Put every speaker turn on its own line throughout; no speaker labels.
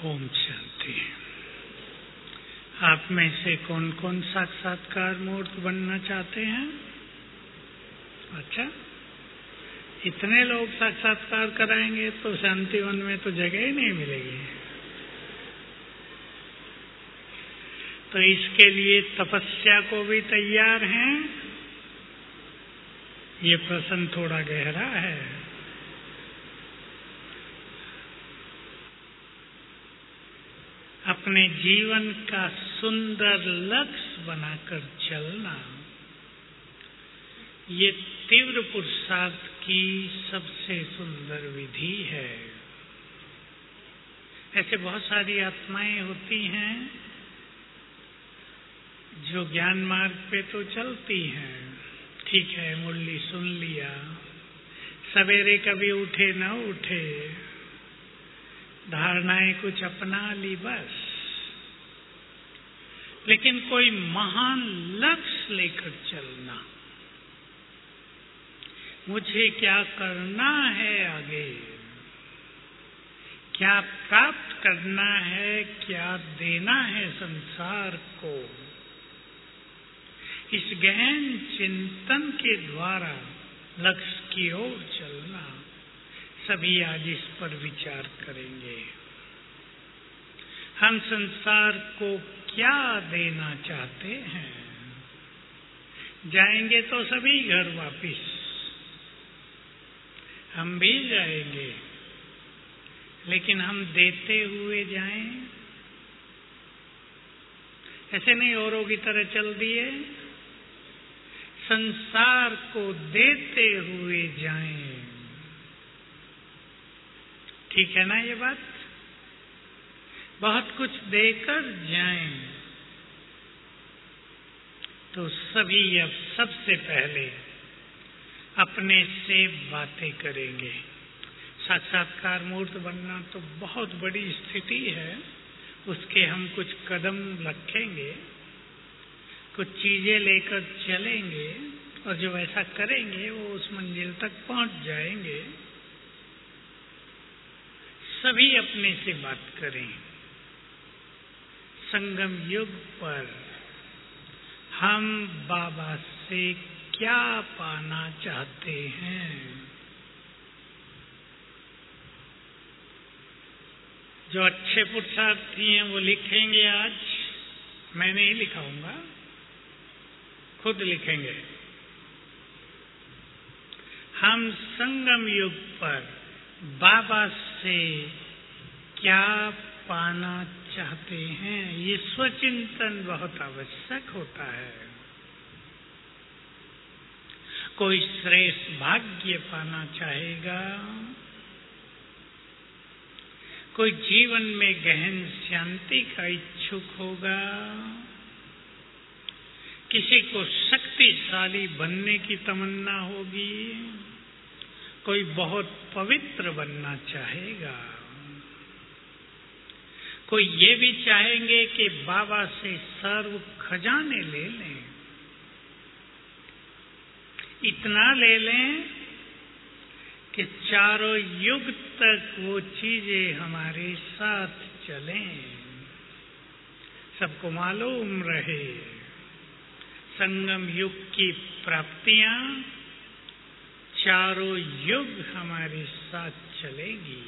ओम शांति। आप में से कौन कौन साक्षात्कार मूर्त बनना चाहते हैं? अच्छा, इतने लोग साक्षात्कार कराएंगे तो शांतिवन में तो जगह ही नहीं मिलेगी। तो इसके लिए तपस्या को भी तैयार हैं? ये प्रश्न थोड़ा गहरा है। अपने जीवन का सुंदर लक्ष्य बनाकर चलना, ये तीव्र पुरुषार्थ की सबसे सुंदर विधि है। ऐसे बहुत सारी आत्माएं होती हैं जो ज्ञान मार्ग पे तो चलती हैं, ठीक है, मुरली सुन लिया, सवेरे कभी उठे न उठे, धारणाएं कुछ अपना ली बस, लेकिन कोई महान लक्ष्य लेकर चलना, मुझे क्या करना है आगे, क्या प्राप्त करना है, क्या देना है संसार को, इस गहन चिंतन के द्वारा लक्ष्य की ओर चलना। सभी आज इस पर विचार करेंगे। हम संसार को क्या देना चाहते हैं? जाएंगे तो सभी घर वापिस, हम भी जाएंगे, लेकिन हम देते हुए जाएं, ऐसे नहीं औरों की तरह चल दिए। संसार को देते हुए जाएं, ठीक है ना ये बात? बहुत कुछ देकर जाएं। तो सभी अब सबसे पहले अपने से बातें करेंगे। साक्षात्कार मूर्त बनना तो बहुत बड़ी स्थिति है, उसके हम कुछ कदम रखेंगे, कुछ चीजें लेकर चलेंगे, और जो ऐसा करेंगे वो उस मंजिल तक पहुंच जाएंगे। सभी अपने से बात करें। संगम युग पर हम बाबा से क्या पाना चाहते हैं? जो अच्छे पुरुषार्थी हैं वो लिखेंगे। आज मैं नहीं लिखाऊंगा, खुद लिखेंगे। हम संगम युग पर बाबा से क्या पाना चाहते हैं? ये स्वचिंतन बहुत आवश्यक होता है। कोई श्रेष्ठ भाग्य पाना चाहेगा, कोई जीवन में गहन शांति का इच्छुक होगा, किसी को शक्तिशाली बनने की तमन्ना होगी, कोई बहुत पवित्र बनना चाहेगा, कोई ये भी चाहेंगे कि बाबा से सर्व खजाने ले लें, इतना ले लें कि चारों युग तक वो चीजें हमारे साथ चलें। सबको मालूम रहे संगम युग की प्राप्तियां चारों युग हमारे साथ चलेगी।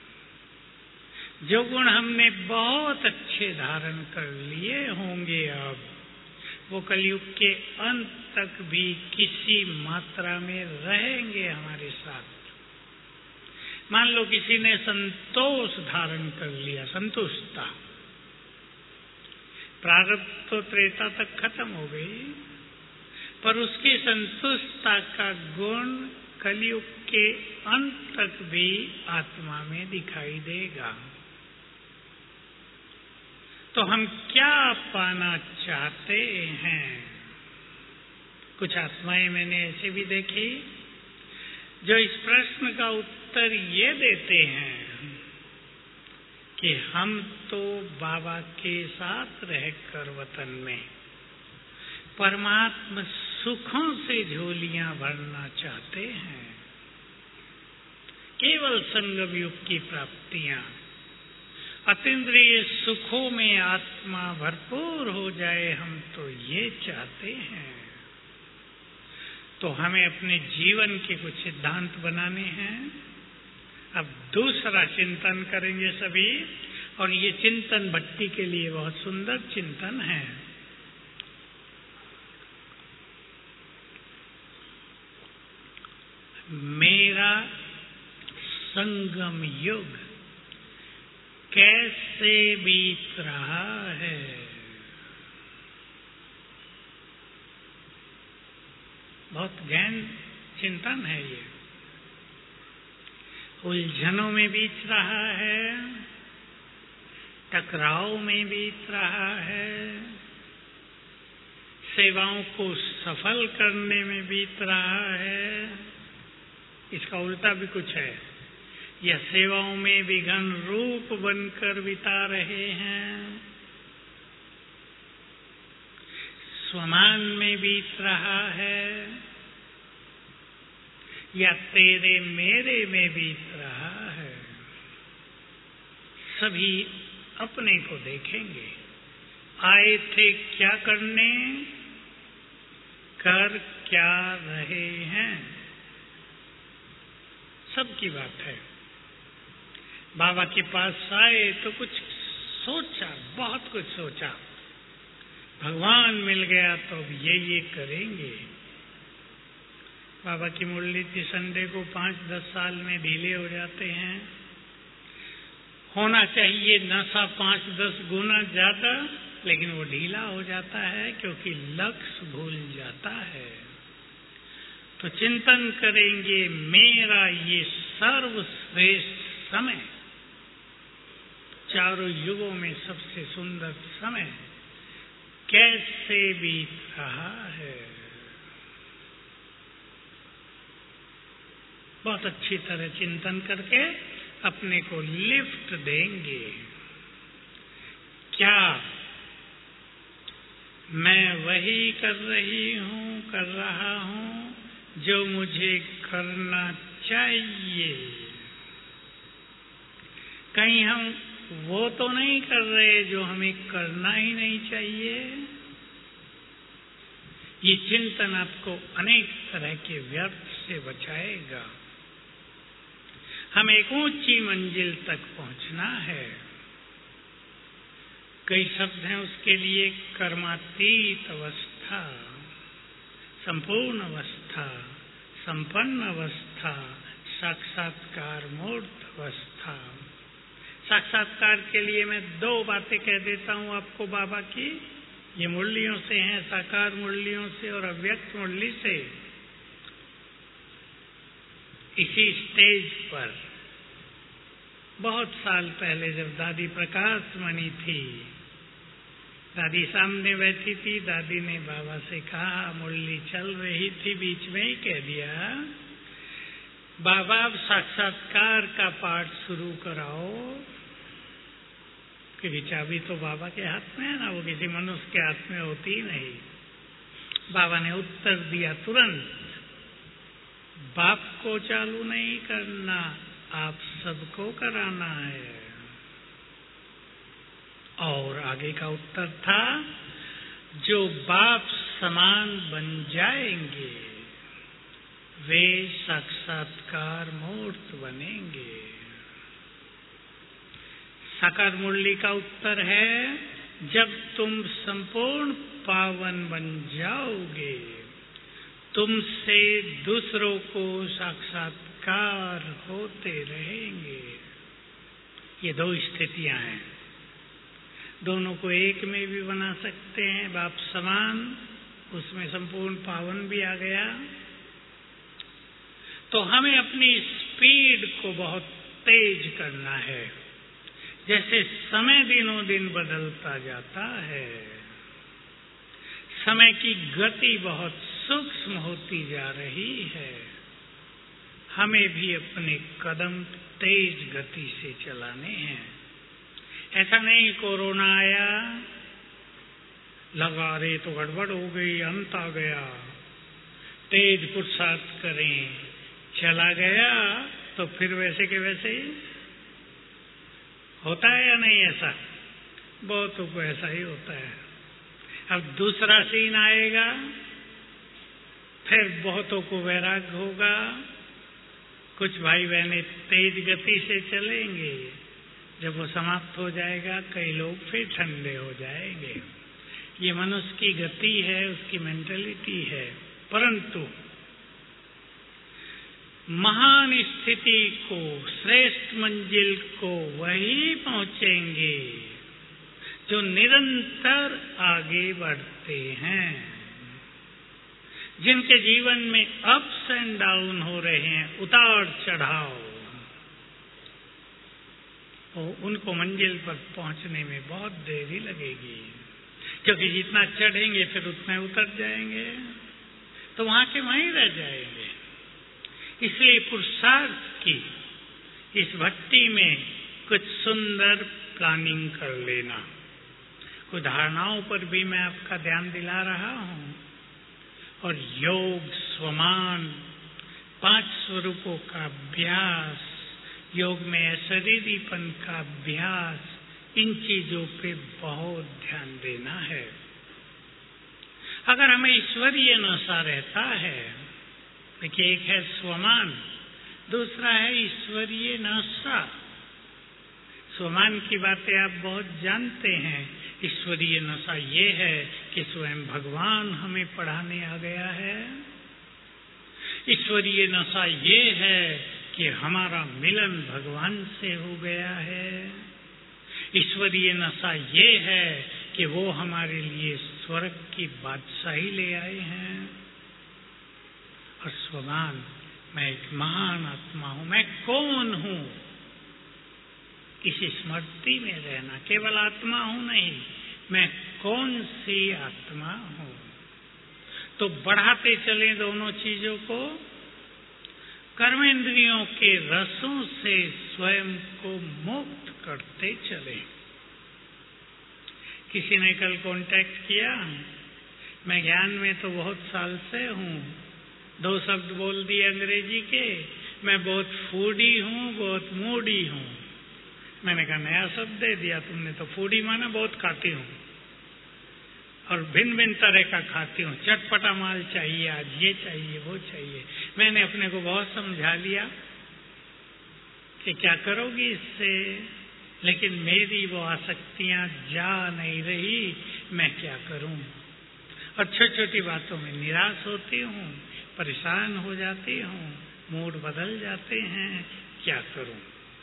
जो गुण हमने बहुत अच्छे धारण कर लिए होंगे, अब वो कलयुग के अंत तक भी किसी मात्रा में रहेंगे हमारे साथ। मान लो किसी ने संतोष धारण कर लिया, संतुष्टता, प्रारब्ध तो त्रेता तक खत्म हो गई, पर उसकी संतुष्टता का गुण कलयुग के अंत तक भी आत्मा में दिखाई देगा। तो हम क्या पाना चाहते हैं? कुछ आत्माएं मैंने ऐसी भी देखी जो इस प्रश्न का उत्तर ये देते हैं कि हम तो बाबा के साथ रहकर वतन में परमात्मा सुखों से झोलियां भरना चाहते हैं। केवल संगम युग की प्राप्तियां अतीन्द्रिय सुखों में आत्मा भरपूर हो जाए, हम तो ये चाहते हैं। तो हमें अपने जीवन के कुछ सिद्धांत बनाने हैं। अब दूसरा चिंतन करेंगे सभी, और ये चिंतन भक्ति के लिए बहुत सुंदर चिंतन है। मेरा संगम युग कैसे बीत रहा है। बहुत गहन चिंतन है ये। उलझनों में बीत रहा है, टकराव में बीत रहा है, सेवाओं को सफल करने में बीत रहा है। इसका उल्टा भी कुछ है, या सेवाओं में विघन रूप बनकर बिता रहे हैं, स्वमान में बीत रहा है, या तेरे मेरे में बीत रहा है। सभी अपने को देखेंगे। आए थे क्या करने, कर क्या रहे हैं। सबकी बात है। बाबा के पास आए तो कुछ सोचा, बहुत कुछ सोचा। भगवान मिल गया तो अब ये करेंगे। बाबा की मुरली थी संडे को, 5-10 साल में ढीले हो जाते हैं। होना चाहिए नशा 5-10 गुना ज्यादा, लेकिन वो ढीला हो जाता है क्योंकि लक्ष्य भूल जाता है। तो चिंतन करेंगे, मेरा ये सर्वश्रेष्ठ समय, चारों युगों में सबसे सुंदर समय कैसे बीत रहा है। बहुत अच्छी तरह चिंतन करके अपने को लिफ्ट देंगे। क्या मैं वही कर रहा हूं जो मुझे करना चाहिए? कहीं हम वो तो नहीं कर रहे जो हमें करना ही नहीं चाहिए? ये चिंतन आपको अनेक तरह के व्यर्थ से बचाएगा। हमें एक ऊंची मंजिल तक पहुंचना है। कई शब्द हैं उसके लिए, कर्मातीत अवस्था, संपूर्ण अवस्था, संपन्न अवस्था, साक्षात्कार मूर्त अवस्था। साक्षात्कार के लिए मैं 2 बातें कह देता हूं आपको बाबा की। ये मुरलियों से हैं, साकार मुरलियों से और अव्यक्त मुरली से। इसी स्टेज पर बहुत साल पहले जब दादी प्रकाश मणि थी, दादी सामने बैठी थी, दादी ने बाबा से कहा, मुरली चल रही थी, बीच में ही कह दिया, बाबा अब साक्षात्कार का पाठ शुरू कराओ। क्योंकि चाबी तो बाबा के हाथ में है ना, वो किसी मनुष्य के हाथ में होती ही नहीं। बाबा ने उत्तर दिया तुरंत, बाप को चालू नहीं करना, आप सबको कराना है। और आगे का उत्तर था, जो बाप समान बन जाएंगे वे साक्षात्कार मूर्त बनेंगे। साकार मुरली का उत्तर है, जब तुम संपूर्ण पावन बन जाओगे, तुमसे दूसरों को साक्षात्कार होते रहेंगे। ये 2 स्थितियां हैं, दोनों को एक में भी बना सकते हैं। बाप समान, उसमें संपूर्ण पावन भी आ गया। तो हमें अपनी स्पीड को बहुत तेज करना है। जैसे समय दिनों दिन बदलता जाता है, समय की गति बहुत सूक्ष्म होती जा रही है, हमें भी अपने कदम तेज गति से चलाने हैं। ऐसा नहीं कोरोना आया, लगा रे तो गड़बड़ हो गई, अंत आ गया, तेज पुरुषार्थ करें, चला गया तो फिर वैसे के वैसे ही होता है या नहीं ऐसा? बहुतों को ऐसा ही होता है। अब दूसरा सीन आएगा, फिर बहुतों को वैराग्य होगा। कुछ भाई बहनें तेज गति से चलेंगे, जब वो समाप्त हो जाएगा कई लोग फिर ठंडे हो जाएंगे। ये मनुष्य की गति है, उसकी मेंटलिटी है। परंतु महान स्थिति को, श्रेष्ठ मंजिल को वही पहुंचेंगे जो निरंतर आगे बढ़ते हैं, जिनके जीवन में अप्स एंड डाउन हो रहे हैं, उतार चढ़ाव, तो उनको मंजिल पर पहुंचने में बहुत देरी लगेगी। क्योंकि जितना चढ़ेंगे फिर उतना उतर जाएंगे, तो वहां के वहीं रह जाएंगे। इसलिए पुरुषार्थ की इस भक्ति में कुछ सुंदर प्लानिंग कर लेना। कुछ धारणाओं पर भी मैं आपका ध्यान दिला रहा हूं। और योग, स्वमान, 5 स्वरूपों का अभ्यास, योग में अशरीरीपन का अभ्यास, इन चीजों पे बहुत ध्यान देना है। अगर हमें ईश्वरीय नशा रहता है, देखिए एक है स्वमान, दूसरा है ईश्वरीय नशा। स्वमान की बातें आप बहुत जानते हैं। ईश्वरीय नशा ये है कि स्वयं भगवान हमें पढ़ाने आ गया है। ईश्वरीय नशा ये है कि हमारा मिलन भगवान से हो गया है। ईश्वरीय नशा ये है कि वो हमारे लिए स्वर्ग की बादशाही ले आए हैं। और स्वमान, मैं एक महान आत्मा हूं, मैं कौन हूं, इस स्मृति में रहना। केवल आत्मा हूं नहीं, मैं कौन सी आत्मा हूं। तो बढ़ाते चले दोनों चीजों को। कर्मेंद्रियों के रसों से स्वयं को मुक्त करते चले। किसी ने कल कांटेक्ट किया, मैं ज्ञान में तो बहुत साल से हूं, 2 शब्द बोल दिए अंग्रेजी के, मैं बहुत फूडी हूं, बहुत मूडी हूं। मैंने कहा नया शब्द दे दिया तुमने तो। फूडी माना बहुत खाती हूं और भिन्न भिन्न तरह का खाती हूं, चटपटा माल चाहिए, आज ये चाहिए वो चाहिए। मैंने अपने को बहुत समझा लिया कि क्या करोगी इससे, लेकिन मेरी वो आसक्तियां जा नहीं रही, मैं क्या करूं। और छोटी छोटी बातों में निराश होती हूं, परेशान हो जाती हूं, मूड बदल जाते हैं, क्या करूं।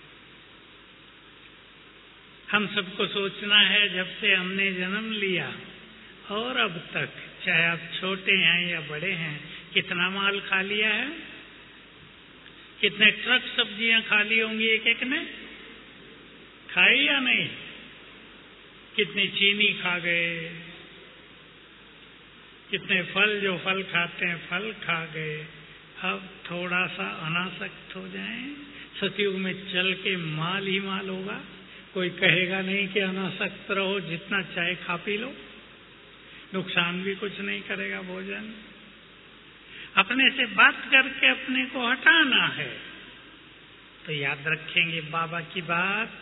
हम सबको सोचना है, जब से हमने जन्म लिया और अब तक, चाहे आप छोटे हैं या बड़े हैं, कितना माल खा लिया है। कितने ट्रक सब्जियां खा ली होंगी एक एक ने, खाई या नहीं। कितनी चीनी खा गए, कितने फल, जो फल खाते हैं फल खा गए। अब थोड़ा सा अनासक्त हो जाएं, सतयुग में चल के माल ही माल होगा। कोई कहेगा नहीं कि अनासक्त रहो, जितना चाहे खा पी लो, नुकसान भी कुछ नहीं करेगा भोजन। अपने से बात करके अपने को हटाना है। तो याद रखेंगे बाबा की बात,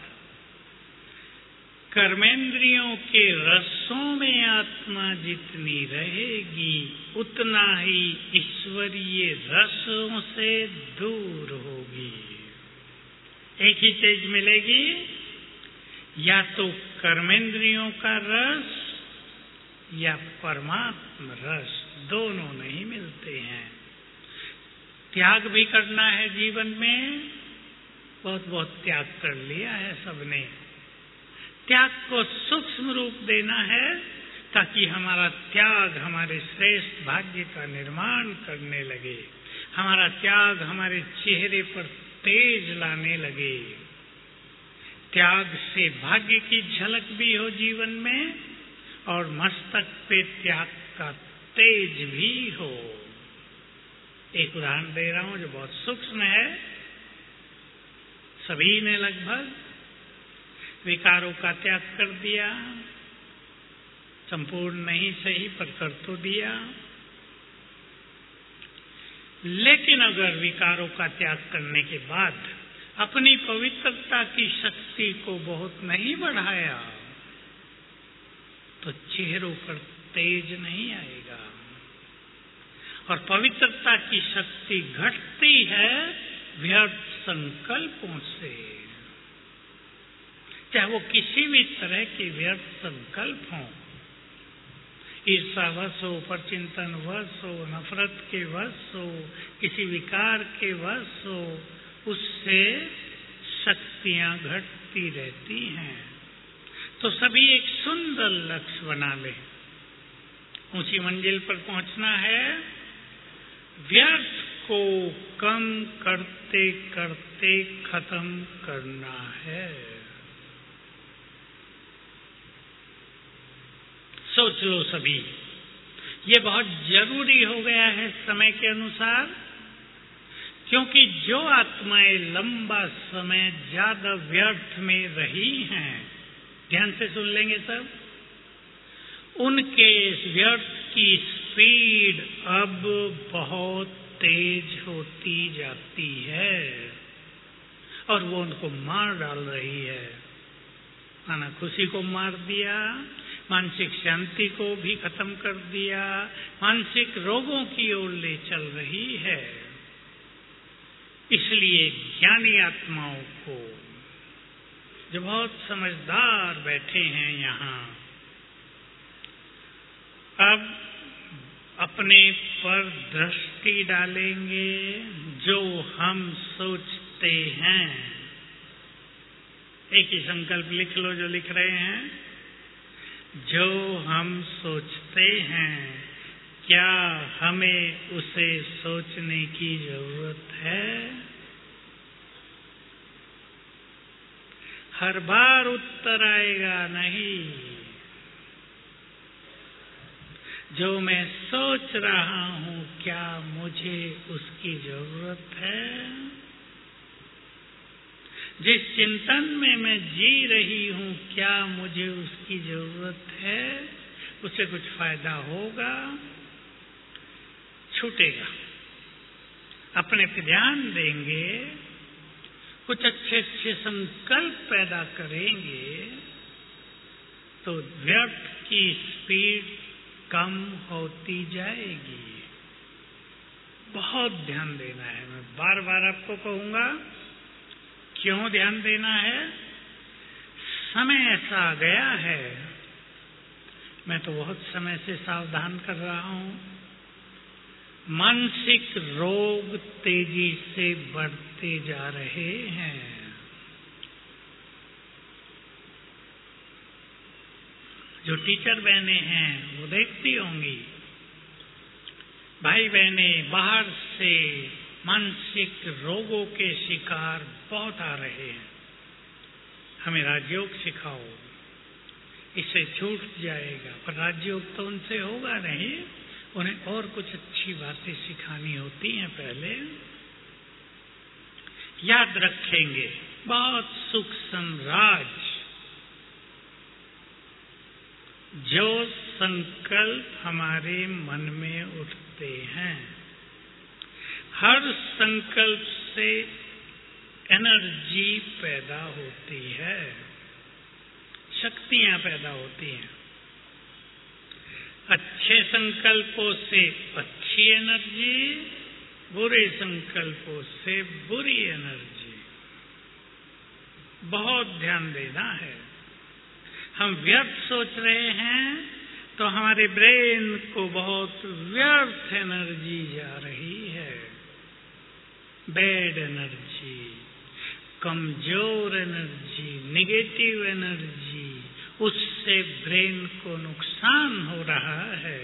कर्मेंद्रियों के रसों में आत्मा जितनी रहेगी, उतना ही ईश्वरीय रसों से दूर होगी। एक ही चीज मिलेगी, या तो कर्मेंद्रियों का रस या परमात्मा रस, दोनों नहीं मिलते हैं। त्याग भी करना है जीवन में, बहुत बहुत त्याग कर लिया है सबने। त्याग को सूक्ष्म रूप देना है, ताकि हमारा त्याग हमारे श्रेष्ठ भाग्य का निर्माण करने लगे। हमारा त्याग हमारे चेहरे पर तेज लाने लगे। त्याग से भाग्य की झलक भी हो जीवन में, और मस्तक पे त्याग का तेज भी हो। एक उदाहरण दे रहा हूं जो बहुत सूक्ष्म है। सभी ने लगभग विकारों का त्याग कर दिया, संपूर्ण नहीं सही पर कर तो दिया। लेकिन अगर विकारों का त्याग करने के बाद अपनी पवित्रता की शक्ति को बहुत नहीं बढ़ाया तो चेहरों पर तेज नहीं आएगा। और पवित्रता की शक्ति घटती है व्यर्थ संकल्पों से, चाहे वो किसी भी तरह के व्यर्थ संकल्प हों, ईर्षावश हो, परचिंतन वश हो, नफरत के वश हो, किसी विकार के वश हो, उससे शक्तियां घटती रहती हैं। तो सभी एक सुंदर लक्ष्य बना ले। ऊंची मंजिल पर पहुंचना है, व्यर्थ को कम करते करते खत्म करना है। सोच लो सभी, ये बहुत जरूरी हो गया है समय के अनुसार, क्योंकि जो आत्माएं लंबा समय ज्यादा व्यर्थ में रही हैं, ध्यान से सुन लेंगे सब, उनके व्यर्थ की स्पीड अब बहुत तेज होती जाती है और वो उनको मार डाल रही है। माना खुशी को मार दिया, मानसिक शांति को भी खत्म कर दिया, मानसिक रोगों की ओर ले चल रही है। इसलिए ज्ञानी आत्माओं को, जो बहुत समझदार बैठे हैं यहाँ, अब अपने पर दृष्टि डालेंगे। जो हम सोचते हैं, एक ही संकल्प लिख लो जो लिख रहे हैं, जो हम सोचते हैं क्या हमें उसे सोचने की जरूरत है? हर बार उत्तर आएगा नहीं। जो मैं सोच रहा हूं क्या मुझे उसकी जरूरत है? जिस चिंतन में मैं जी रही हूं क्या मुझे उसकी जरूरत है? उससे कुछ फायदा होगा, छूटेगा। अपने पे ध्यान देंगे, कुछ अच्छे अच्छे संकल्प पैदा करेंगे तो व्यर्थ की स्पीड कम होती जाएगी। बहुत ध्यान देना है। मैं बार बार आपको कहूंगा, क्यों ध्यान देना है? समय ऐसा आ गया है, मैं तो बहुत समय से सावधान कर रहा हूं, मानसिक रोग तेजी से बढ़ते जा रहे हैं। जो टीचर बहने हैं वो देखती होंगी, भाई बहने बाहर से मानसिक रोगों के शिकार बहुत आ रहे हैं। हमें राजयोग सिखाओ, इससे छूट जाएगा। पर राजयोग तो उनसे होगा नहीं, उन्हें और कुछ अच्छी बातें सिखानी होती हैं पहले। याद रखेंगे, बहुत सूक्ष्म राज, जो संकल्प हमारे मन में उठते हैं, हर संकल्प से एनर्जी पैदा होती है, शक्तियां पैदा होती हैं। अच्छे संकल्पों से अच्छी एनर्जी, बुरे संकल्पों से बुरी एनर्जी। बहुत ध्यान देना है। हम व्यर्थ सोच रहे हैं तो हमारे ब्रेन को बहुत व्यर्थ एनर्जी जा रही है, बैड एनर्जी, कमजोर एनर्जी, नेगेटिव एनर्जी, उससे ब्रेन को नुकसान हो रहा है।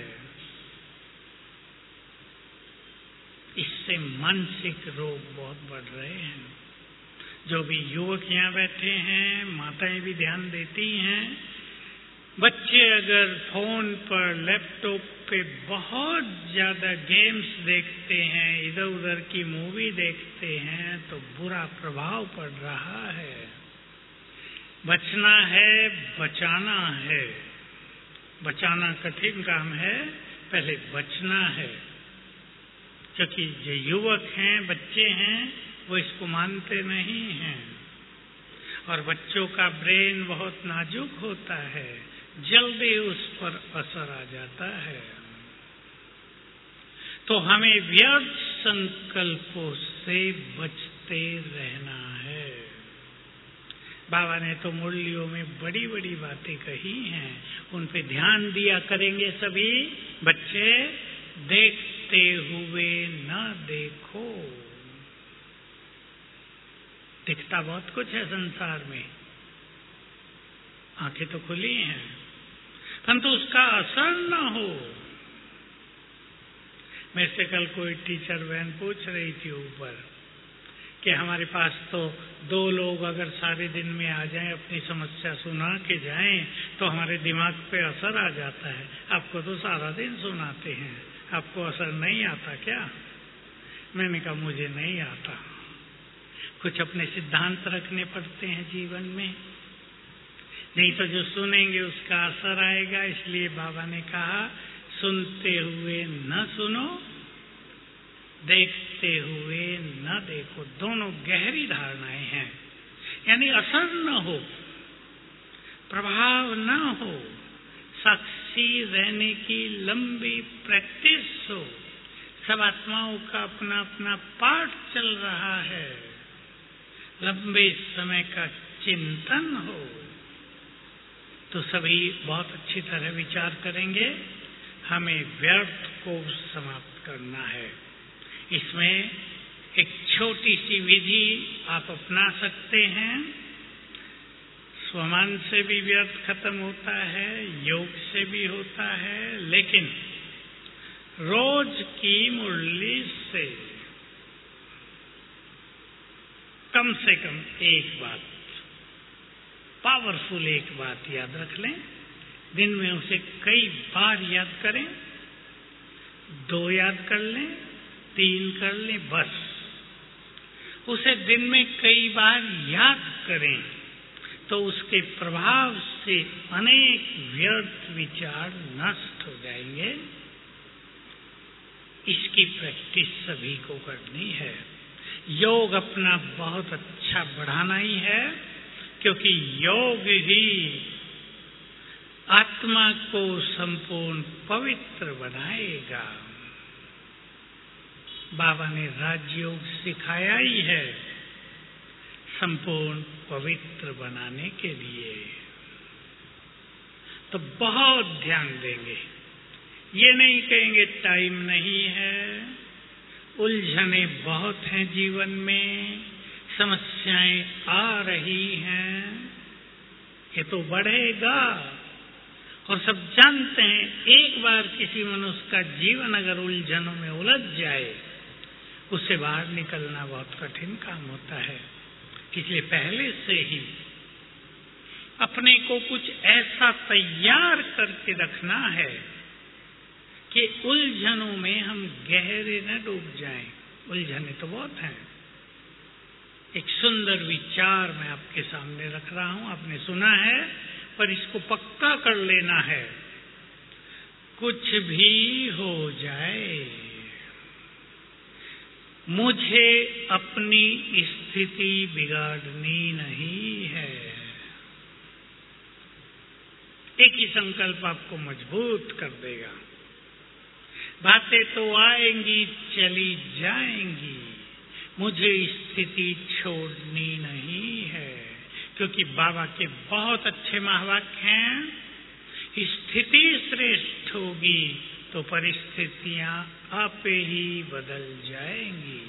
इससे मानसिक रोग बहुत बढ़ रहे हैं। जो भी युवक यहाँ बैठे हैं, माताएं भी ध्यान देती हैं, बच्चे अगर फोन पर, लैपटॉप पे बहुत ज्यादा गेम्स देखते हैं, इधर उधर की मूवी देखते हैं तो बुरा प्रभाव पड़ रहा है। बचना है, बचाना है। बचाना कठिन काम है, पहले बचना है। क्योंकि जो युवक हैं, बच्चे हैं, वो इसको मानते नहीं हैं। और बच्चों का ब्रेन बहुत नाजुक होता है, जल्दी उस पर असर आ जाता है। तो हमें व्यर्थ संकल्पों से बचते रहना है। बाबा ने तो मुरलियों में बड़ी बड़ी बातें कही हैं, उन पे ध्यान दिया करेंगे सभी बच्चे। देखते हुए न देखो। दिखता बहुत कुछ है संसार में, आंखें तो खुली हैं, परंतु उसका असर न हो। मेरे से कल कोई टीचर बहन पूछ रही थी ऊपर कि हमारे पास तो 2 लोग अगर सारे दिन में आ जाएं, अपनी समस्या सुना के जाएं, तो हमारे दिमाग पे असर आ जाता है। आपको तो सारा दिन सुनाते हैं, आपको असर नहीं आता क्या? मैंने कहा मुझे नहीं आता, कुछ अपने सिद्धांत रखने पड़ते हैं जीवन में, नहीं तो जो सुनेंगे उसका असर आएगा। इसलिए बाबा ने कहा सुनते हुए न सुनो, देखते हुए न देखो। दोनों गहरी धारणाएं हैं, यानी असर न हो, प्रभाव न हो, साक्षी रहने की लंबी प्रैक्टिस हो। सब आत्माओं का अपना अपना पाठ चल रहा है, लंबे समय का चिंतन हो, तो सभी बहुत अच्छी तरह विचार करेंगे। हमें व्यर्थ को समाप्त करना है। इसमें एक छोटी सी विधि आप अपना सकते हैं। स्वमान से भी व्यर्थ खत्म होता है, योग से भी होता है, लेकिन रोज की मुरली से कम एक बात, पावरफुल एक बात याद रख लें। दिन में उसे कई बार याद करें, 2 याद कर लें, 3 कर लें, बस उसे दिन में कई बार याद करें तो उसके प्रभाव से अनेक व्यर्थ विचार नष्ट हो जाएंगे। इसकी प्रैक्टिस सभी को करनी है। योग अपना बहुत अच्छा बढ़ाना ही है, क्योंकि योग ही आत्मा को संपूर्ण पवित्र बनाएगा। बाबा ने राजयोग सिखाया ही है संपूर्ण पवित्र बनाने के लिए। तो बहुत ध्यान देंगे, ये नहीं कहेंगे टाइम नहीं है, उलझने बहुत हैं जीवन में, समस्याएं आ रही हैं, ये तो बढ़ेगा। और सब जानते हैं एक बार किसी मनुष्य का जीवन अगर उलझनों में उलझ जाए, उससे बाहर निकलना बहुत कठिन काम होता है। इसलिए पहले से ही अपने को कुछ ऐसा तैयार करके रखना है कि उलझनों में हम गहरे न डूब जाएं। उलझने तो बहुत हैं। एक सुंदर विचार मैं आपके सामने रख रहा हूं, आपने सुना है पर इसको पक्का कर लेना है। कुछ भी हो जाए, मुझे अपनी स्थिति बिगाड़नी नहीं है। एक ही संकल्प आपको मजबूत कर देगा। बातें तो आएंगी चली जाएंगी, मुझे स्थिति छोड़नी नहीं है। क्योंकि बाबा के बहुत अच्छे महावाक्य हैं, स्थिति श्रेष्ठ होगी तो परिस्थितियां आपे ही बदल जाएंगी।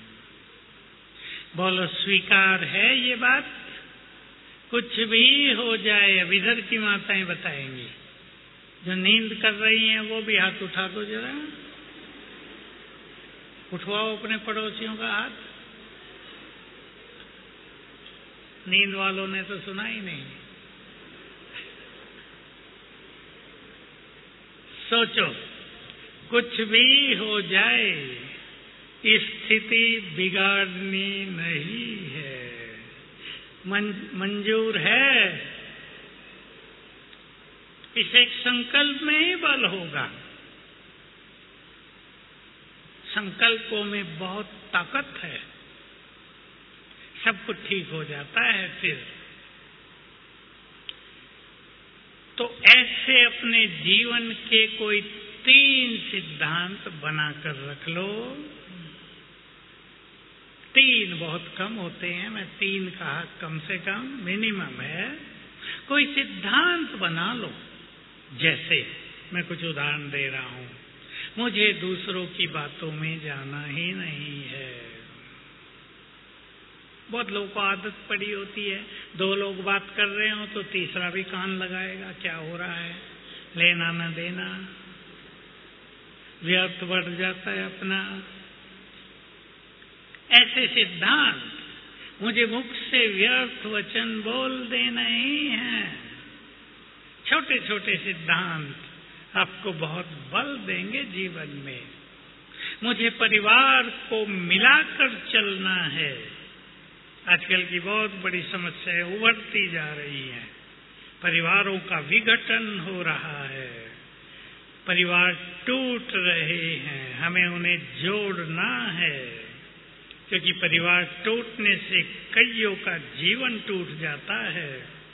बोलो स्वीकार है ये बात? कुछ भी हो जाए, अब इधर की माताएं बताएंगी, जो नींद कर रही हैं वो भी हाथ उठा दो जरा, उठवाओ अपने पड़ोसियों का हाथ। नींद वालों ने तो सुना ही नहीं। सोचो, कुछ भी हो जाए स्थिति बिगाड़नी नहीं है। मंजूर है? इस एक संकल्प में ही बल होगा। संकल्पों में बहुत ताकत है। सब कुछ ठीक हो जाता है फिर। तो ऐसे अपने जीवन के कोई 3 सिद्धांत बनाकर रख लो। 3 बहुत कम होते हैं, मैं 3 कहा, कम से कम मिनिमम है। कोई सिद्धांत बना लो। जैसे मैं कुछ उदाहरण दे रहा हूं, मुझे दूसरों की बातों में जाना ही नहीं है। बहुत लोगों को आदत पड़ी होती है, 2 लोग बात कर रहे हो तो तीसरा भी कान लगाएगा, क्या हो रहा है, लेना न देना, व्यर्थ बढ़ जाता है अपना। ऐसे सिद्धांत, मुझे मुख से व्यर्थ वचन बोलते नहीं हैं। छोटे छोटे सिद्धांत आपको बहुत बल देंगे जीवन में। मुझे परिवार को मिलाकर चलना है। आजकल की बहुत बड़ी समस्याएं उभरती जा रही हैं। परिवारों का विघटन हो रहा है, परिवार टूट रहे हैं, हमें उन्हें जोड़ना है, क्योंकि परिवार टूटने से कईयों का जीवन टूट जाता है।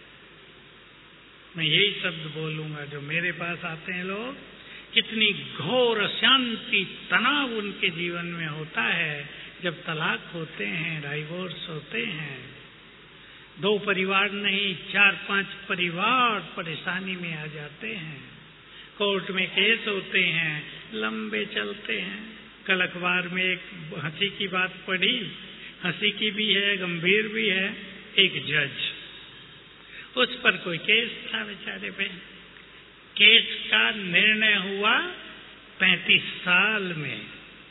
मैं यही शब्द बोलूंगा जो मेरे पास आते हैं लोग, कितनी घोर अशांति, तनाव उनके जीवन में होता है जब तलाक होते हैं, डाइवोर्स होते हैं। 2 परिवार नहीं, 4-5 परिवार परेशानी में आ जाते हैं। कोर्ट में केस होते हैं, लंबे चलते हैं। कल अखबार में एक हंसी की बात पढ़ी, हंसी की भी है, गंभीर भी है। एक जज, उस पर कोई केस था बेचारे पे, केस का निर्णय हुआ 35 साल में।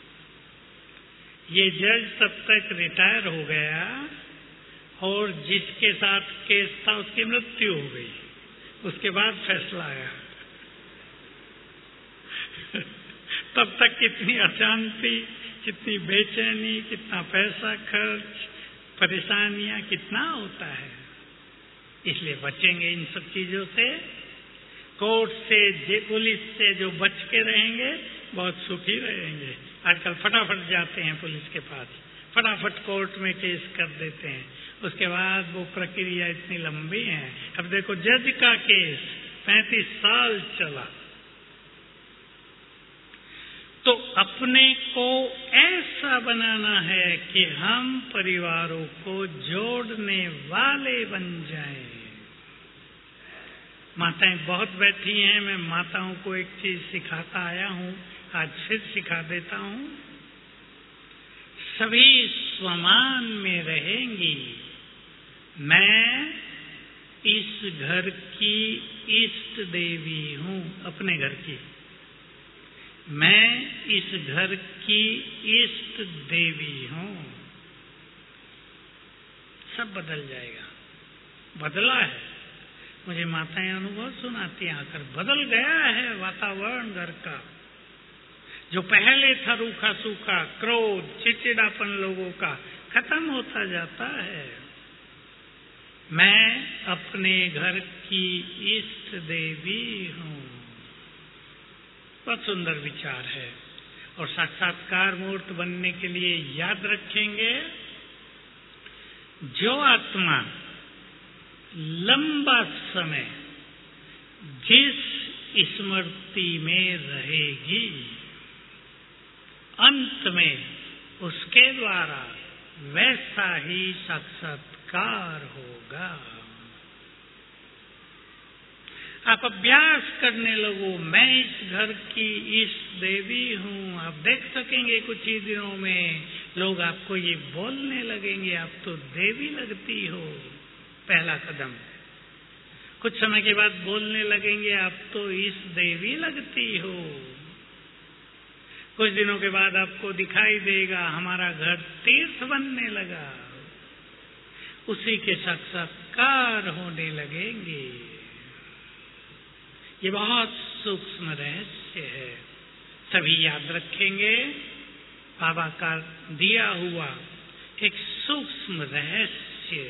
ये जज तब तक रिटायर हो गया और जिसके साथ केस था उसकी मृत्यु हो गई। उसके बाद फैसला आया। तब तक कितनी अशांति, कितनी बेचैनी, कितना पैसा खर्च, परेशानियां कितना होता है। इसलिए बचेंगे इन सब चीजों से। कोर्ट से, पुलिस से जो बच के रहेंगे बहुत सुखी रहेंगे। आजकल फटाफट जाते हैं पुलिस के पास, फटाफट कोर्ट में केस कर देते हैं। उसके बाद वो प्रक्रिया इतनी लंबी है। अब देखो जज का केस 35 साल चला। तो अपने को ऐसा बनाना है कि हम परिवारों को जोड़ने वाले बन जाएं। माताएं बहुत बैठी हैं, मैं माताओं को एक चीज सिखाता आया हूं, आज फिर सिखा देता हूं। सभी स्वमान में रहेंगी। मैं इस घर की इष्ट देवी हूं, अपने घर की। मैं इस घर की इष्ट देवी हूं। सब बदल जाएगा। बदला है, मुझे माताएं अनुभव सुनाती हैं, आकर बदल गया है वातावरण घर का। जो पहले था रूखा सूखा, क्रोध, चिड़चिड़ापन लोगों का खत्म होता जाता है। मैं अपने घर की इष्ट देवी हूं। बहुत सुंदर विचार है। और साक्षात्कार मूर्त बनने के लिए याद रखेंगे, जो आत्मा लंबा समय जिस स्मृति में रहेगी, अंत में उसके द्वारा वैसा ही साक्षात्कार होगा। आप अभ्यास करने लगो, मैं इस घर की इस देवी हूं। आप देख सकेंगे कुछ ही दिनों में लोग आपको ये बोलने लगेंगे, आप तो देवी लगती हो। पहला कदम। कुछ समय के बाद बोलने लगेंगे, आप तो इस देवी लगती हो। कुछ दिनों के बाद आपको दिखाई देगा हमारा घर तीर्थ बनने लगा। उसी के साक्षात्कार होने लगेंगे। ये बहुत सूक्ष्म रहस्य है, सभी याद रखेंगे। बाबा का दिया हुआ एक सूक्ष्म रहस्य,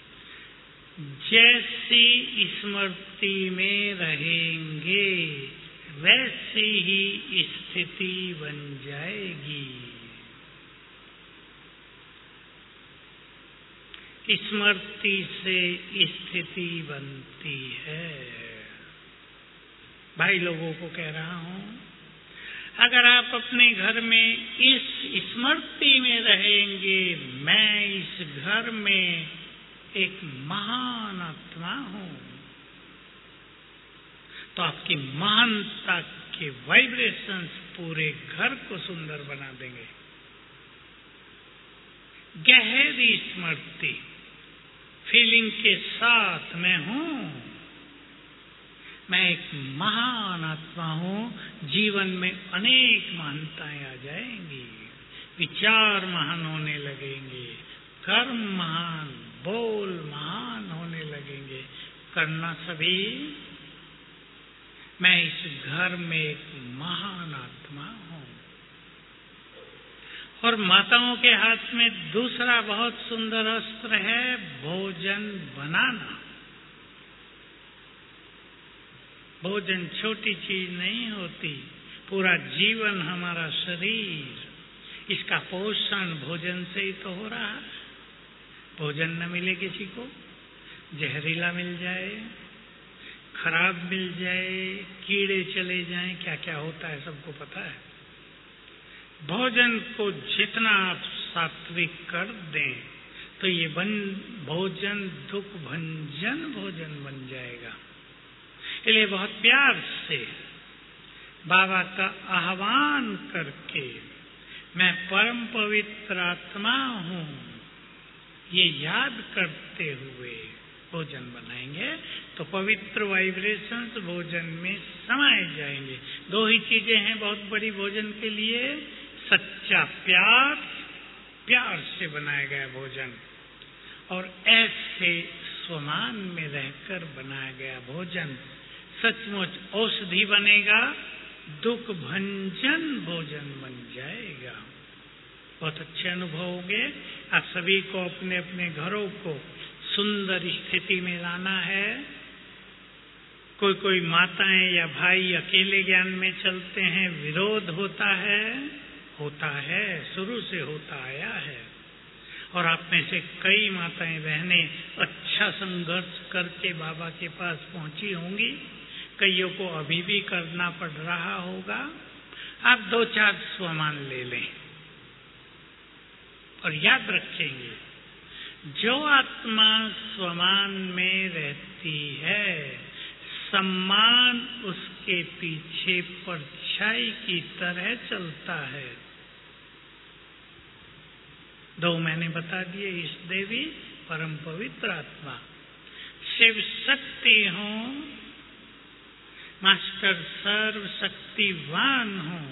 जैसी स्मृति में रहेंगे वैसी ही स्थिति बन जाएगी। स्मृति से स्थिति बनती है। भाई लोगों को कह रहा हूं, अगर आप अपने घर में इस स्मृति में रहेंगे, मैं इस घर में एक महान आत्मा हूं, तो आपकी महानता के वाइब्रेशंस पूरे घर को सुंदर बना देंगे। गहरी स्मृति, फीलिंग के साथ मैं हूं, मैं एक महान आत्मा हूं। जीवन में अनेक महानताएं आ जाएंगी, विचार महान होने लगेंगे, कर्म महान, बोल महान होने लगेंगे। करना सभी, मैं इस घर में एक महान आत्मा हूं। और माताओं के हाथ में दूसरा बहुत सुंदर अस्त्र है, भोजन बनाना। भोजन छोटी चीज नहीं होती, पूरा जीवन हमारा शरीर, इसका पोषण भोजन से ही तो हो रहा है। भोजन न मिले किसी को, जहरीला मिल जाए, खराब मिल जाए, कीड़े चले जाएं, क्या क्या होता है सबको पता है। भोजन को जितना आप सात्विक कर दें तो ये भोजन दुख भंजन भोजन बन जाएगा। इसलिए बहुत प्यार से बाबा का आह्वान करके, मैं परम पवित्र आत्मा हूं, ये याद करते हुए भोजन बनाएंगे तो पवित्र वाइब्रेशंस भोजन में समाये जाएंगे। दो ही चीजें हैं बहुत बड़ी भोजन के लिए, सच्चा प्यार, प्यार से बनाया गया भोजन, और ऐसे स्वमान में रहकर बनाया गया भोजन सचमुच औषधि बनेगा, दुख भंजन भोजन बन जाएगा। बहुत अच्छे अनुभव होंगे। आप सभी को अपने अपने घरों को सुंदर स्थिति में लाना है। कोई कोई माताएं या भाई अकेले ज्ञान में चलते हैं, विरोध होता है, शुरू से होता आया है। और आप में से कई माताएं बहनें अच्छा संघर्ष करके बाबा के पास पहुंची होंगी, कईयों को अभी भी करना पड़ रहा होगा। आप 2-4 स्वमान ले लें और याद रखेंगे, जो आत्मा स्वमान में रहती है, सम्मान उसके पीछे परछाई की तरह चलता है। 2 मैंने बता दिए, इस देवी परम पवित्र आत्मा, शिव शक्ति हूं, मास्टर सर्व शक्तिवान हूं,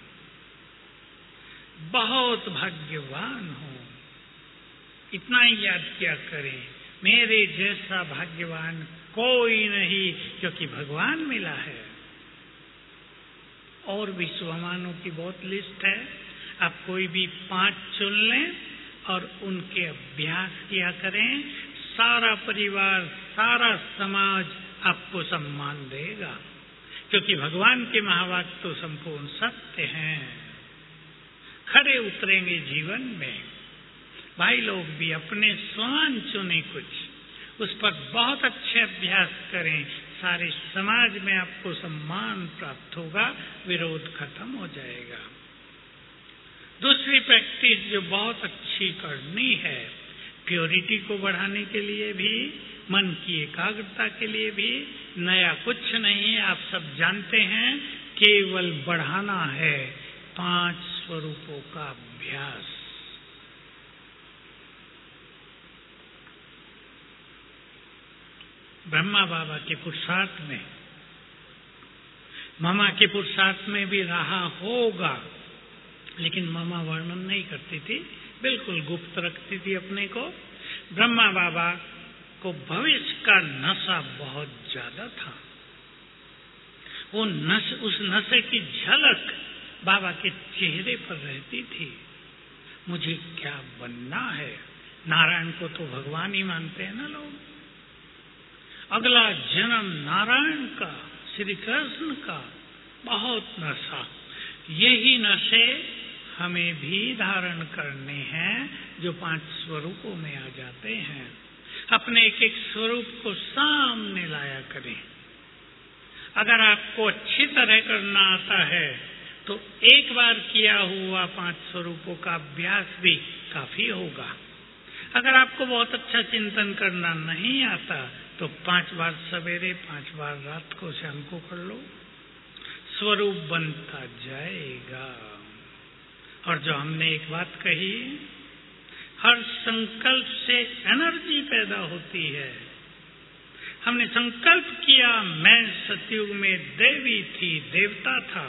बहुत भाग्यवान हूं। इतना ही याद किया करें, मेरे जैसा भाग्यवान कोई नहीं, क्योंकि भगवान मिला है। और भी स्वमानों की बहुत लिस्ट है, आप कोई भी 5 चुन लें और उनके अभ्यास किया करें। सारा परिवार, सारा समाज आपको सम्मान देगा, क्योंकि भगवान के महावाक्य तो संपूर्ण सत्य हैं, खड़े उतरेंगे जीवन में। भाई लोग भी अपने स्वमान चुने कुछ, उस पर बहुत अच्छे अभ्यास करें, सारे समाज में आपको सम्मान प्राप्त होगा, विरोध खत्म हो जाएगा। दूसरी प्रैक्टिस जो बहुत अच्छी करनी है, प्योरिटी को बढ़ाने के लिए भी, मन की एकाग्रता के लिए भी, नया कुछ नहीं, आप सब जानते हैं, केवल बढ़ाना है 5 स्वरूपों का अभ्यास। ब्रह्मा बाबा के पुरुषार्थ में, मामा के पुरुषार्थ में भी रहा होगा, लेकिन मामा वर्णन नहीं करती थी, बिल्कुल गुप्त रखती थी अपने को। ब्रह्मा बाबा को भविष्य का नशा बहुत ज्यादा था। उस नशे की झलक बाबा के चेहरे पर रहती थी। मुझे क्या बनना है? नारायण को तो भगवान ही मानते हैं ना लोग। अगला जन्म नारायण का, श्री कृष्ण का, बहुत नशा। यही नशे हमें भी धारण करने हैं, जो 5 स्वरूपों में आ जाते हैं। अपने एक एक स्वरूप को सामने लाया करें। अगर आपको अच्छी तरह करना आता है तो एक बार किया हुआ 5 स्वरूपों का अभ्यास भी काफी होगा। अगर आपको बहुत अच्छा चिंतन करना नहीं आता तो 5 बार सवेरे, 5 बार रात को, शाम को कर लो, स्वरूप बनता जाएगा। और जो हमने एक बात कही, हर संकल्प से एनर्जी पैदा होती है। हमने संकल्प किया, मैं सतयुग में देवी थी, देवता था,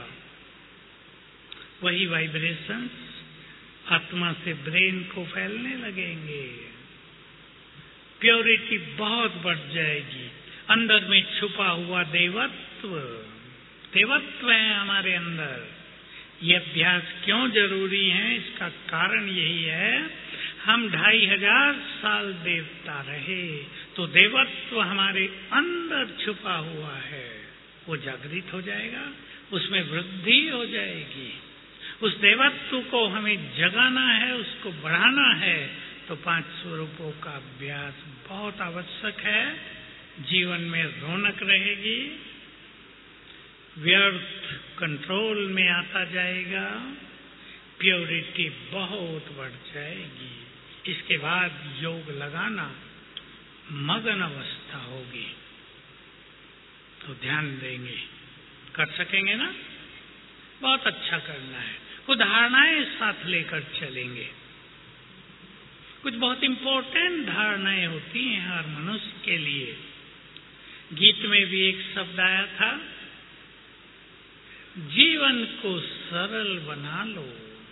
वही वाइब्रेशंस आत्मा से ब्रेन को फैलने लगेंगे। प्योरिटी बहुत बढ़ जाएगी। अंदर में छुपा हुआ देवत्व है हमारे अंदर। ये अभ्यास क्यों जरूरी है? इसका कारण यही है, हम 2500 साल देवता रहे तो देवत्व हमारे अंदर छुपा हुआ है, वो जागृत हो जाएगा, उसमें वृद्धि हो जाएगी। उस देवत्व को हमें जगाना है, उसको बढ़ाना है, तो 5 स्वरूपों का अभ्यास बहुत आवश्यक है। जीवन में रौनक रहेगी, व्यर्थ कंट्रोल में आता जाएगा, प्योरिटी बहुत बढ़ जाएगी। इसके बाद योग लगाना मगन अवस्था होगी। तो ध्यान देंगे, कर सकेंगे ना? बहुत अच्छा करना है। उदाहरणाएं साथ लेकर चलेंगे। कुछ बहुत इंपॉर्टेंट धारणाएं होती हैं हर मनुष्य के लिए। गीत में भी एक शब्द आया था, जीवन को सरल बना लो।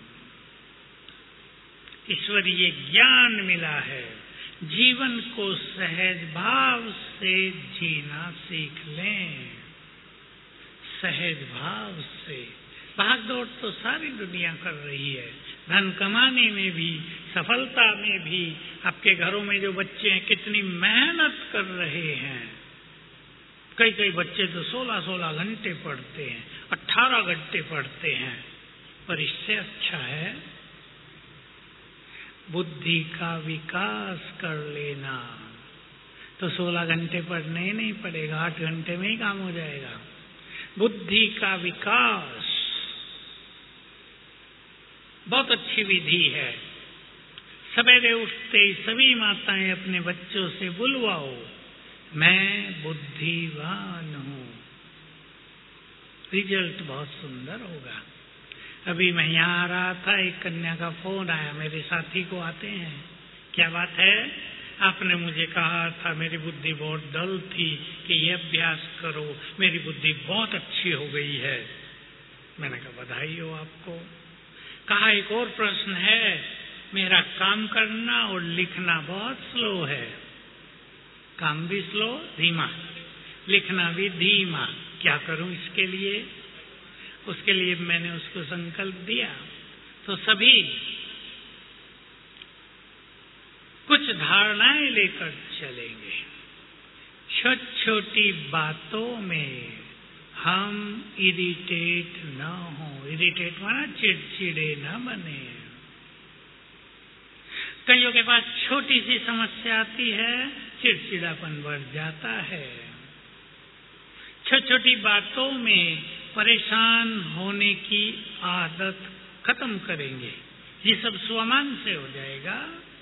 ईश्वरीय ज्ञान मिला है, जीवन को सहज भाव से जीना सीख लें। सहज भाव से। भाग दौड़ तो सारी दुनिया कर रही है, धन कमाने में भी, सफलता में भी। आपके घरों में जो बच्चे हैं कितनी मेहनत कर रहे हैं। कई बच्चे तो 16-16 घंटे पढ़ते हैं, 18 घंटे पढ़ते हैं। पर इससे अच्छा है बुद्धि का विकास कर लेना। तो 16 घंटे पढ़ने ही नहीं पड़ेगा, 8 घंटे में ही काम हो जाएगा। बुद्धि का विकास बहुत अच्छी विधि है। सवेरे उठते ही सभी माताएं अपने बच्चों से बुलवाओ, मैं बुद्धिवान हूं। रिजल्ट बहुत सुंदर होगा। अभी मैं यहाँ आ रहा था, एक कन्या का फोन आया, मेरे साथी को आते हैं। क्या बात है? आपने मुझे कहा था मेरी बुद्धि बहुत डल थी कि ये अभ्यास करो, मेरी बुद्धि बहुत अच्छी हो गई है। मैंने कहा बधाई हो आपको। कहा एक और प्रश्न है, मेरा काम करना और लिखना बहुत स्लो है। काम भी स्लो, धीमा, लिखना भी धीमा, क्या करूं इसके लिए? उसके लिए मैंने उसको संकल्प दिया। तो सभी कुछ धारणाएं लेकर चलेंगे। छोटी बातों में हम इरिटेट न हो। इरिटेट माना चिड़चिड़े न बने। कईयों के पास छोटी सी समस्या आती है, चिड़चिड़ापन बढ़ जाता है। छोटी बातों में परेशान होने की आदत खत्म करेंगे, ये सब स्वमान से हो जाएगा।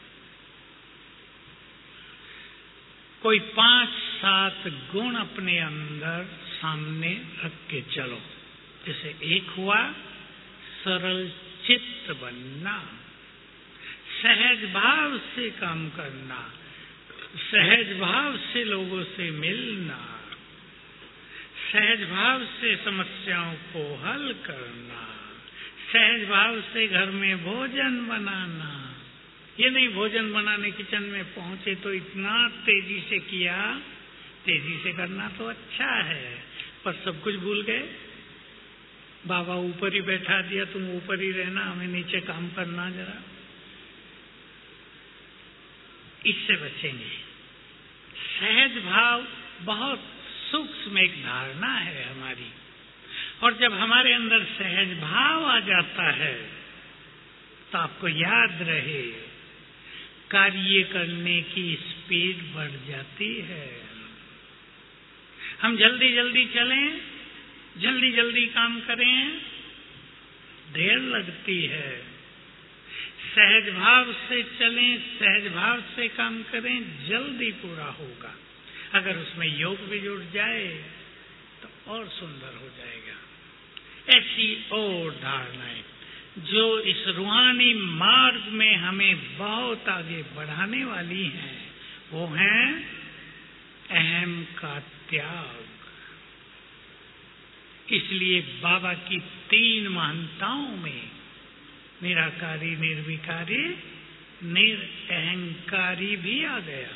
कोई 5-7 गुण अपने अंदर सामने रख के चलो। जैसे एक हुआ सरल चित्त बनना, सहज भाव से काम करना, सहज भाव से लोगों से मिलना, सहज भाव से समस्याओं को हल करना, सहज भाव से घर में भोजन बनाना। ये नहीं भोजन बनाने किचन में पहुंचे तो इतना तेजी से किया। तेजी से करना तो अच्छा है, पर सब कुछ भूल गए। बाबा ऊपर ही बैठा दिया, तुम ऊपर ही रहना, हमें नीचे काम करना जरा। इससे बचेंगे। सहज भाव बहुत सूक्ष्म एक धारणा है हमारी, और जब हमारे अंदर सहज भाव आ जाता है तो आपको याद रहे कार्य करने की स्पीड बढ़ जाती है। हम जल्दी जल्दी चलें, जल्दी जल्दी काम करें, देर लगती है। सहज भाव से चलें, सहज भाव से काम करें, जल्दी पूरा होगा। अगर उसमें योग भी जुड़ जाए तो और सुंदर हो जाएगा। ऐसी और धारणाएं जो इस रूहानी मार्ग में हमें बहुत आगे बढ़ाने वाली हैं, वो हैं अहम का त्याग। इसलिए बाबा की 3 महानताओं में निराकारी, निर्विकारी, निरअहंकारी भी आ गया।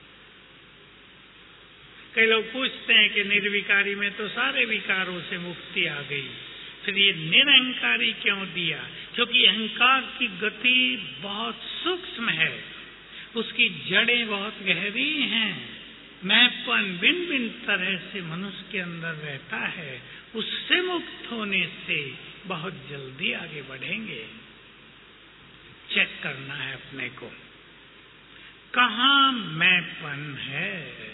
कई लोग पूछते हैं कि निर्विकारी में तो सारे विकारों से मुक्ति आ गई, फिर ये निरअहंकारी क्यों दिया? क्योंकि अहंकार की गति बहुत सूक्ष्म है, उसकी जड़ें बहुत गहरी हैं। मैंपन भिन्न भिन्न तरह से मनुष्य के अंदर रहता है, उससे मुक्त होने से बहुत जल्दी आगे बढ़ेंगे। चेक करना है अपने को, कहाँ मैंपन है।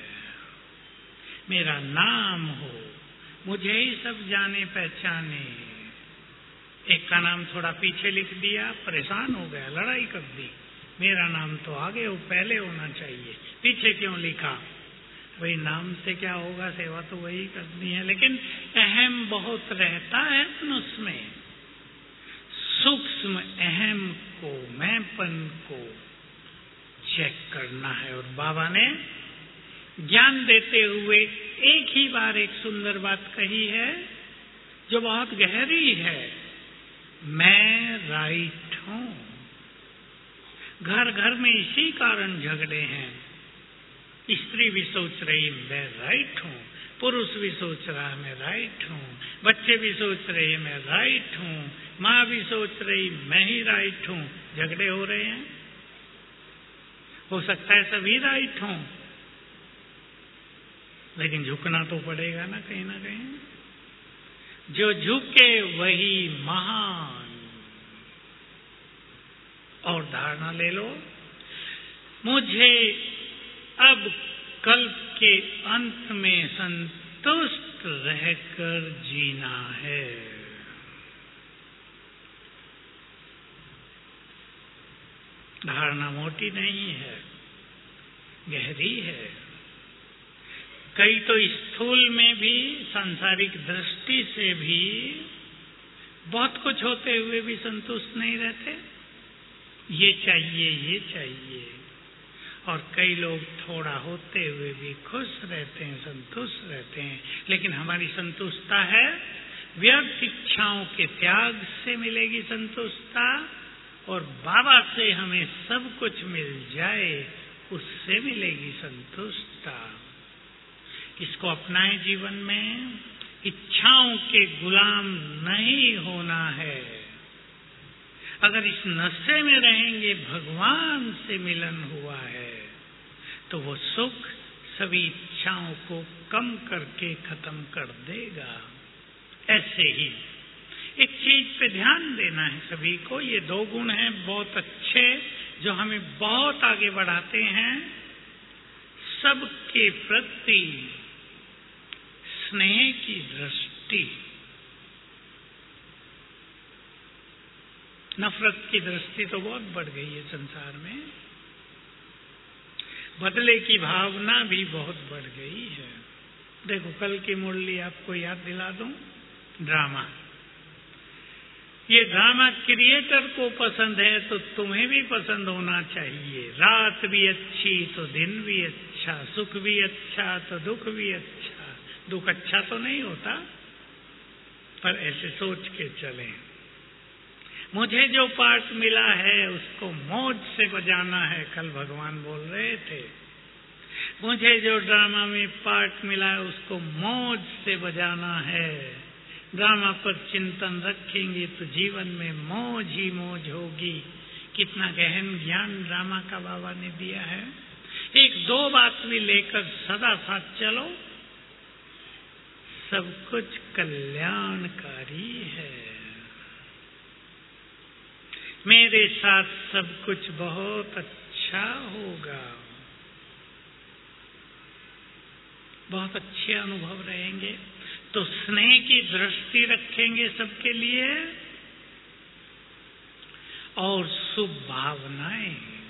मेरा नाम हो, मुझे ही सब जाने पहचाने। एक का नाम थोड़ा पीछे लिख दिया, परेशान हो गया, लड़ाई कर दी। मेरा नाम तो आगे हो, पहले होना चाहिए, पीछे क्यों लिखा? वही नाम से क्या होगा, सेवा तो वही करनी है। लेकिन अहम बहुत रहता है मनुष्य में। सूक्ष्म अहम को, मैंपन को चेक करना है। और बाबा ने ज्ञान देते हुए एक ही बार एक सुंदर बात कही है जो बहुत गहरी है। मैं राइट हूं। घर घर में इसी कारण झगड़े हैं। स्त्री भी सोच रही मैं राइट हूं, पुरुष भी सोच रहा मैं राइट हूं, बच्चे भी सोच रहे मैं राइट हूं, माँ भी सोच रही मैं ही राइट हूं। झगड़े हो रहे हैं। हो सकता है सभी राइट हों, लेकिन झुकना तो पड़ेगा ना कहीं। जो झुके वही महान। और धारणा ले लो, मुझे अब कल्प के अंत में संतुष्ट रहकर जीना है। धारणा मोटी नहीं है, गहरी है। कई तो स्थूल में भी, सांसारिक दृष्टि से भी बहुत कुछ होते हुए भी संतुष्ट नहीं रहते। ये चाहिए, ये चाहिए। और कई लोग थोड़ा होते हुए भी खुश रहते हैं, संतुष्ट रहते हैं। लेकिन हमारी संतुष्टता है व्यर्थ इच्छाओं के त्याग से मिलेगी संतुष्टता, और बाबा से हमें सब कुछ मिल जाए उससे मिलेगी संतुष्टता। इसको अपनाएं जीवन में। इच्छाओं के गुलाम नहीं होना है। अगर इस नशे में रहेंगे भगवान से मिलन हुआ है तो वो सुख सभी इच्छाओं को कम करके खत्म कर देगा। ऐसे ही एक चीज पे ध्यान देना है सभी को। ये 2 गुण हैं बहुत अच्छे जो हमें बहुत आगे बढ़ाते हैं। सबके प्रति स्नेह की दृष्टि। नफरत की दृष्टि तो बहुत बढ़ गई है संसार में। बदले की भावना भी बहुत बढ़ गई है। देखो कल की मुरली आपको याद दिला दूं, ड्रामा। ये ड्रामा क्रिएटर को पसंद है तो तुम्हें भी पसंद होना चाहिए। रात भी अच्छी तो दिन भी अच्छा, सुख भी अच्छा तो दुख भी अच्छा। दुख अच्छा तो नहीं होता, पर ऐसे सोच के चलें। मुझे जो पार्ट मिला है उसको मौज से बजाना है, कल भगवान बोल रहे थे। मुझे जो ड्रामा में पार्ट मिला है उसको मौज से बजाना है। ड्रामा पर चिंतन रखेंगे तो जीवन में मौज ही मौज होगी। कितना गहन ज्ञान ड्रामा का बाबा ने दिया है। 1-2 बात भी लेकर सदा साथ चलो, सब कुछ कल्याणकारी है। मेरे साथ सब कुछ बहुत अच्छा होगा। बहुत अच्छे अनुभव रहेंगे तो स्नेह की दृष्टि रखेंगे सबके लिए और शुभ भावनाएं।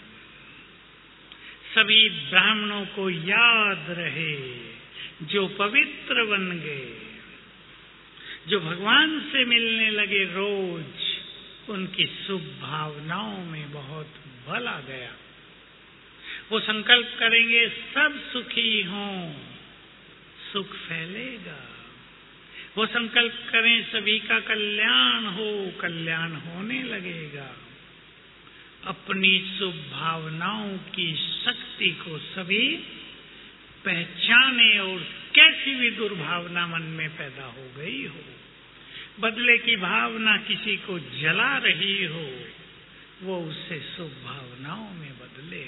सभी ब्राह्मणों को याद रहे जो पवित्र बन गए, जो भगवान से मिलने लगे रोज, उनकी शुभ भावनाओं में बहुत बल आ गया। वो संकल्प करेंगे सब सुखी हों, सुख फैलेगा। वो संकल्प करें सभी का कल्याण हो, कल्याण होने लगेगा। अपनी शुभ भावनाओं की शक्ति को सभी पहचाने और कैसी भी दुर्भावना मन में पैदा हो गई हो, बदले की भावना किसी को जला रही हो, वो उसे शुभ भावनाओं में बदले।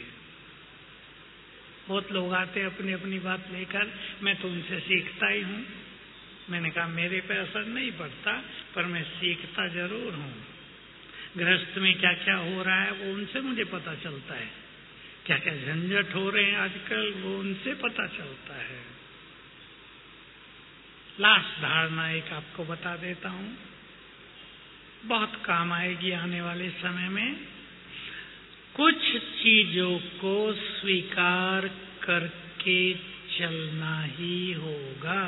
बहुत लोग आते अपनी अपनी बात लेकर, मैं तो उनसे सीखता ही हूँ। मैंने कहा मेरे पे असर नहीं पड़ता, पर मैं सीखता जरूर हूँ। गृहस्थ में क्या क्या हो रहा है वो उनसे मुझे पता चलता है, क्या क्या झंझट हो रहे हैं आजकल वो उनसे पता चलता है। लास्ट धारणा एक आपको बता देता हूँ, बहुत काम आएगी आने वाले समय में। कुछ चीजों को स्वीकार करके चलना ही होगा।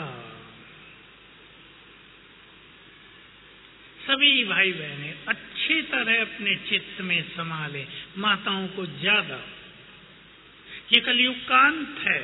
सभी भाई बहनें अच्छी तरह अपने चित्त में संभाले, माताओं को ज्यादा। ये कलयुग का अंत है,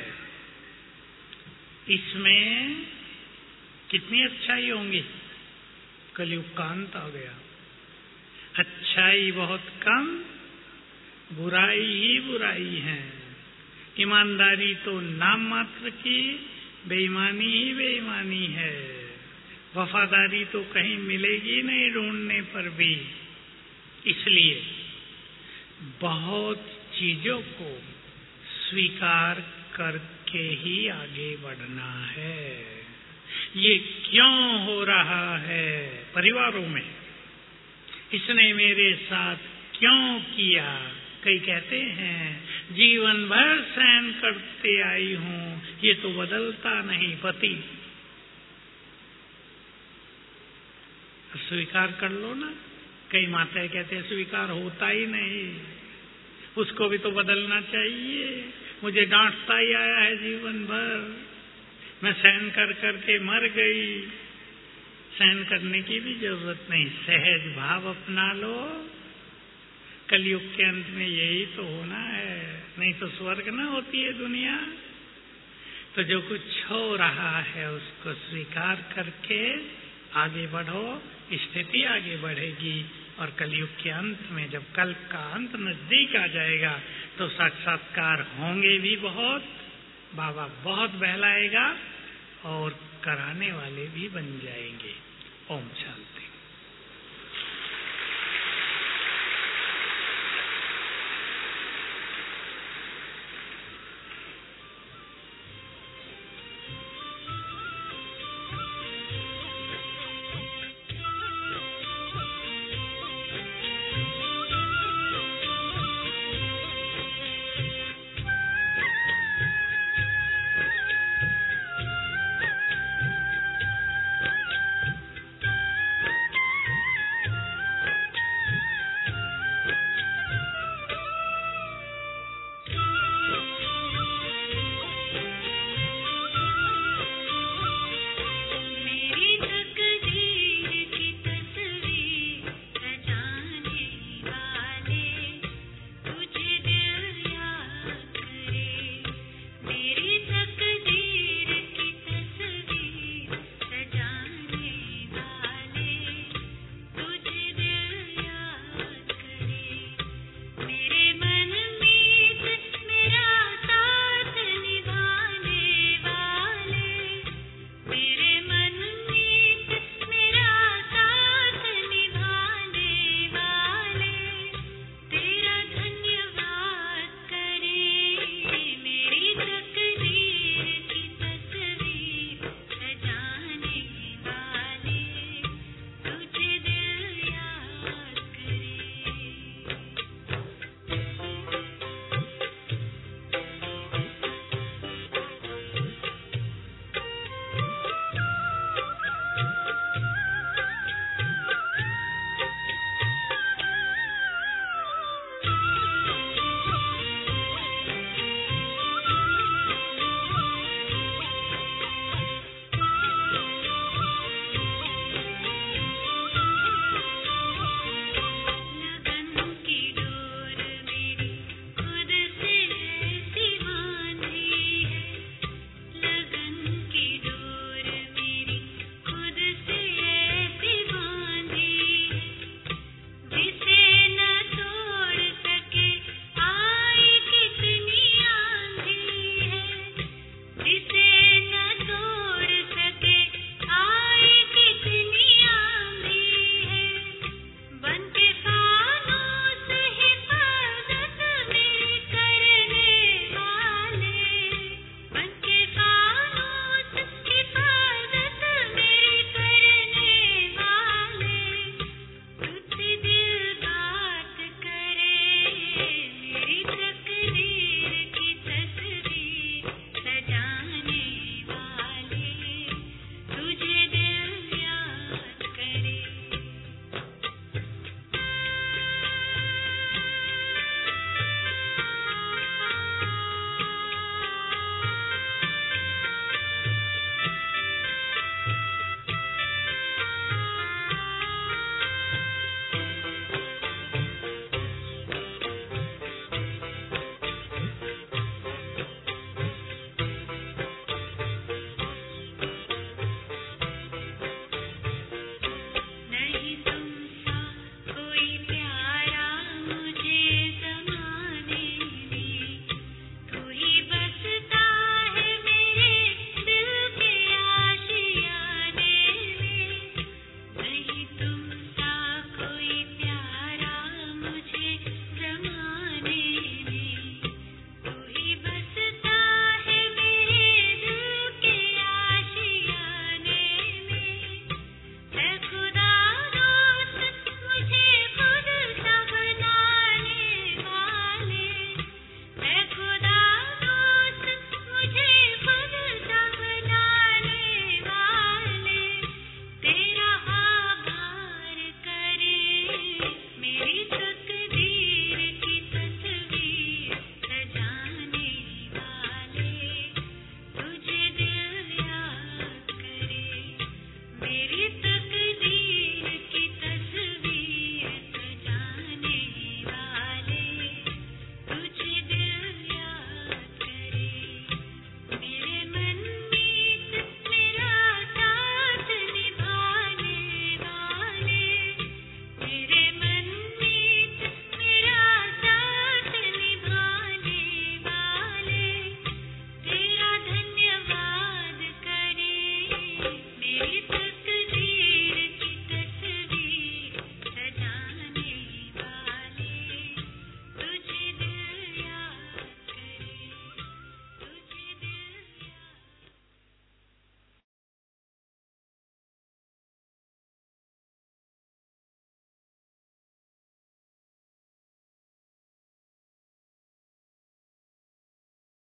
इसमें कितनी अच्छाई होंगी। कलयुग का अंत आ गया, अच्छाई बहुत कम, बुराई ही बुराई है। ईमानदारी तो नाम मात्र की, बेईमानी ही बेईमानी है। वफादारी तो कहीं मिलेगी नहीं ढूंढने पर भी। इसलिए बहुत चीजों को स्वीकार करके ही आगे बढ़ना है। ये क्यों हो रहा है परिवारों में, इसने मेरे साथ क्यों किया। कई कहते हैं जीवन भर सहन करते आई हूं, ये तो बदलता नहीं। पति स्वीकार कर लो ना। कई माताएं कहते हैं स्वीकार होता ही नहीं, उसको भी तो बदलना चाहिए। मुझे डांटता ही आया है जीवन भर, मैं सहन कर करके मर गई। सहन करने की भी जरूरत नहीं, सहज भाव अपना लो। कलयुग के अंत में यही तो होना है, नहीं तो स्वर्ग ना होती है दुनिया। तो जो कुछ हो रहा है उसको स्वीकार करके आगे बढ़ो, स्थिति आगे बढ़ेगी। और कलयुग के अंत में जब कल्प का अंत नजदीक आ जाएगा तो साक्षात्कार होंगे भी बहुत, बाबा बहुत बहलाएगा और कराने वाले भी बन जाएंगे। ओम शांति।